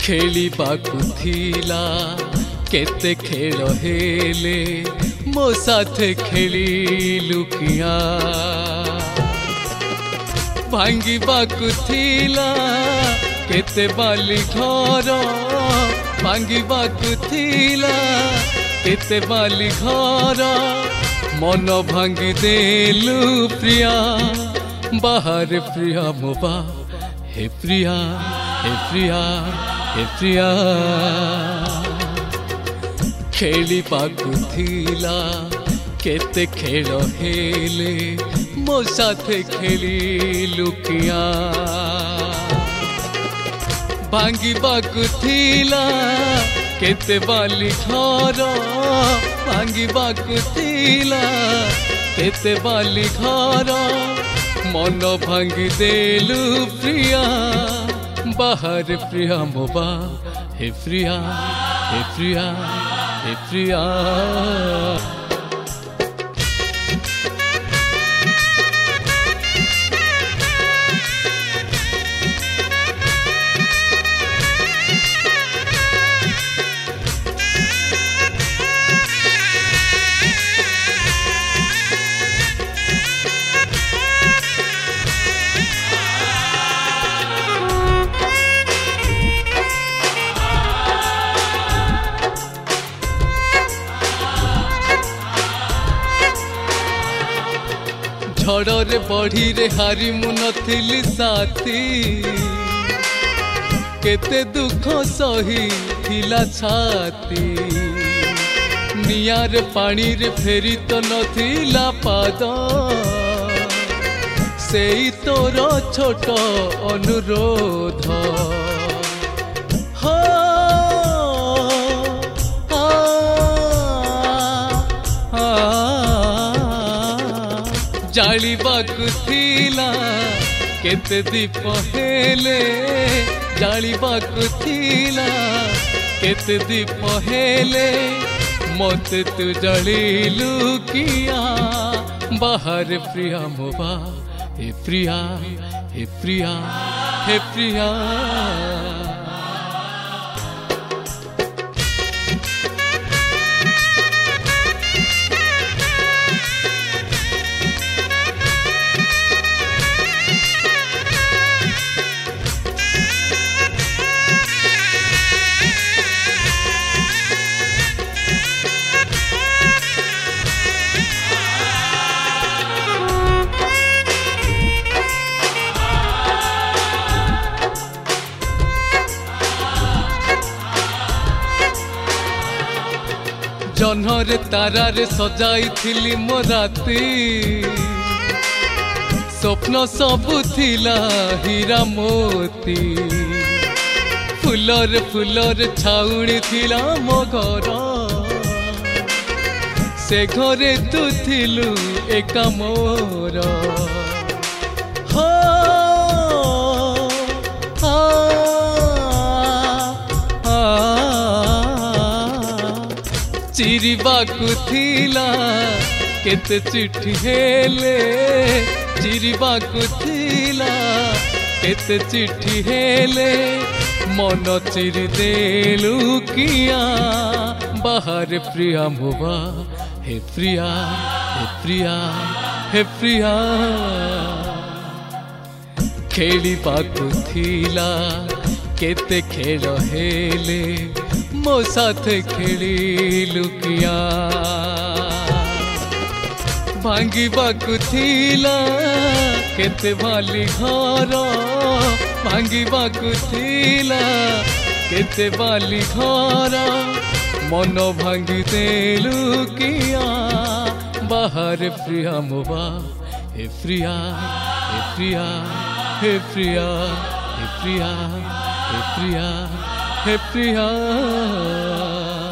खेलिबाकु थिला केते खेल हेले मो साथे खेलिलु किया भांगिबाकु थिला केते बाली घर भांगिबाकु थिला केते बाली घर मन भांगी देलु प्रिया बाहर प्रिया मोबा हे प्रिया हे प्रिया हे प्रिया खेलिबाकु थिला केते खेल हेले मो साथे खेलिलु किया भांगिबाकु थिला केते बाली घर भांगिबाकु थिला केते बाली घर मन भांगी देलु प्रिया बाहर प्रिया मोबा हे प्रिया हे प्रिया हे प्रिया झड़े बढ़ी रे हारी मु नथिली साथी केते दुख सही थिला छाती नियारे पानी रे फेरी तो नथिला पाद सेई तोर छोट अनुरोध जालिबाकु थिला केते दीप हेले जालिबाकु थिला केते दीप हेले मते तू जलिलु किया बाहर प्रिया मोबा हे प्रिया हे प्रिया हे प्रिया जन्हरे तारारे सजाई थिली मो राती स्वप्न सबु थिला हीरा मोती फुलर फुलर छाउणी थिला मो घर से घरे तू थिलु एका मोर हो चिरिबाकु थिला केते चिट्ठी हेले चिरिबाकु थिला केते चिट्ठी हेले मन चिरी देलु किया बाहर प्रिया मोबा हे प्रिया हे प्रिया हे प्रिया खेलिबाकु थिला केते खेल हेले मो साथे खेलिलु किया भांगिबाकु थिला केते बाली घर भांगिबाकु थिला केते बाली घर मन भांगी देलु किया बाहर प्रिया मोबा हे प्रिया हे प्रिया हे प्रिया हे प्रिया हे प्रिया हे प्रिया